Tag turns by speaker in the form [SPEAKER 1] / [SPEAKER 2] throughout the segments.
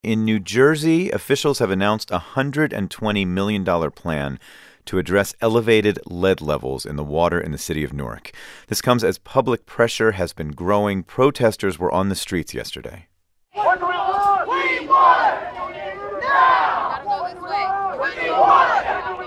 [SPEAKER 1] In New Jersey, officials have announced a $120 million plan to address elevated lead levels in the water in the city of Newark. This comes as public pressure has been growing. Protesters were on the streets yesterday.
[SPEAKER 2] What do we want? We want now! We want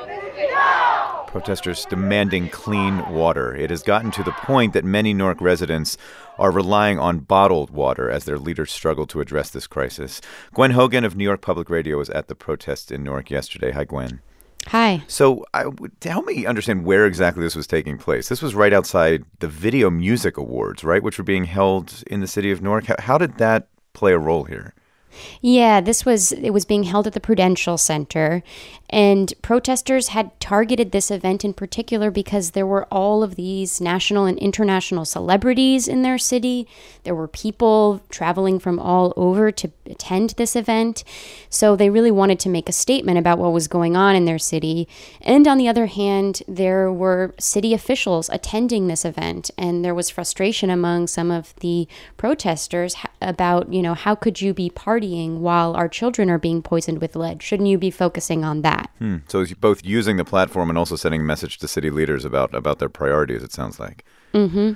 [SPEAKER 2] now!
[SPEAKER 1] Protesters demanding clean water. It has gotten to the point that many Newark residents are relying on bottled water as their leaders struggle to address this crisis. Gwen Hogan of New York Public Radio was at the protests in Newark yesterday. Hi, Gwen.
[SPEAKER 3] Hi.
[SPEAKER 1] So help me understand where exactly this was taking place. This was right outside the Video Music Awards, right, which were being held in the city of Newark. How did that play a role here?
[SPEAKER 3] Yeah, it was being held at the Prudential Center, and protesters had targeted this event in particular because there were all of these national and international celebrities in their city. There were people traveling from all over to attend this event, so they really wanted to make a statement about what was going on in their city. And on the other hand, there were city officials attending this event, and there was frustration among some of the protesters about, how could you be partying while our children are being poisoned with lead? Shouldn't you be focusing on that?
[SPEAKER 1] So it's both using the platform and also sending a message to city leaders about their priorities, it sounds like.
[SPEAKER 3] Mm-hmm.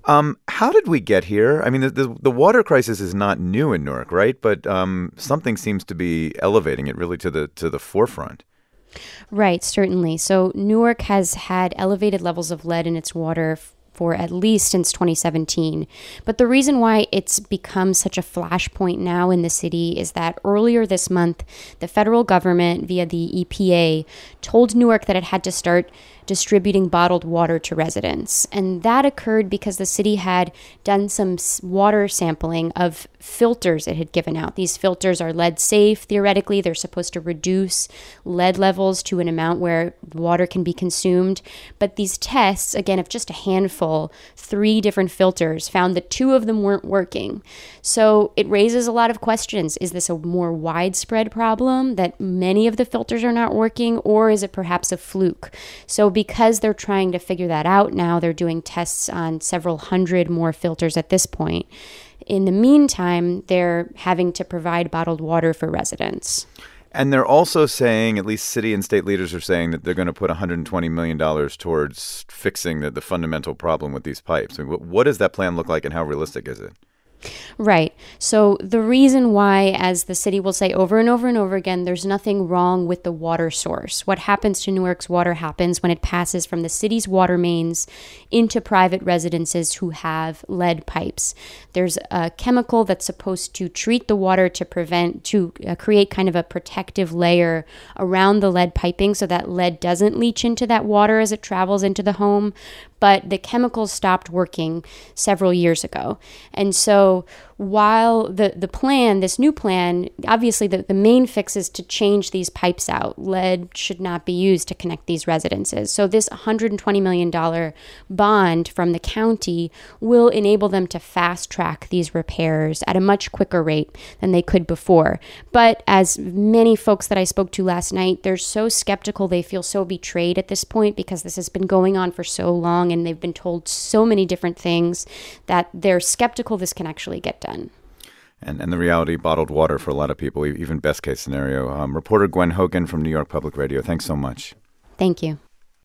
[SPEAKER 1] How did we get here? I mean, the water crisis is not new in Newark, right? But something seems to be elevating it really to the forefront.
[SPEAKER 3] Right, certainly. So Newark has had elevated levels of lead in its water for at least since 2017. But the reason why it's become such a flashpoint now in the city is that earlier this month, the federal government, via the EPA, told Newark that it had to start distributing bottled water to residents. And that occurred because the city had done some water sampling of filters it had given out. These filters are lead safe, theoretically. They're supposed to reduce lead levels to an amount where water can be consumed. But these tests, again, of just a handful, 3 different filters, found that 2 of them weren't working. So it raises a lot of questions. Is this a more widespread problem that many of the filters are not working, or is it perhaps a fluke? So because they're trying to figure that out now, they're doing tests on several hundred more filters at this point. In the meantime, they're having to provide bottled water for residents.
[SPEAKER 1] And they're also saying, at least city and state leaders are saying, that they're going to put $120 million towards fixing the fundamental problem with these pipes. I mean, what does that plan look like, and how realistic is it?
[SPEAKER 3] Right. So the reason why, as the city will say over and over and over again, there's nothing wrong with the water source. What happens to Newark's water happens when it passes from the city's water mains into private residences who have lead pipes. There's a chemical that's supposed to treat the water to create kind of a protective layer around the lead piping so that lead doesn't leach into that water as it travels into the home. But the chemicals stopped working several years ago. And so while this new plan, obviously the main fix is to change these pipes out. Lead should not be used to connect these residences. So this $120 million bond from the county will enable them to fast track these repairs at a much quicker rate than they could before. But as many folks that I spoke to last night, they're so skeptical, they feel so betrayed at this point because this has been going on for so long and they've been told so many different things that they're skeptical this can actually get done.
[SPEAKER 1] And the reality, bottled water for a lot of people, even best case scenario. Reporter Gwen Hogan from New York Public Radio, thanks so much.
[SPEAKER 3] Thank you.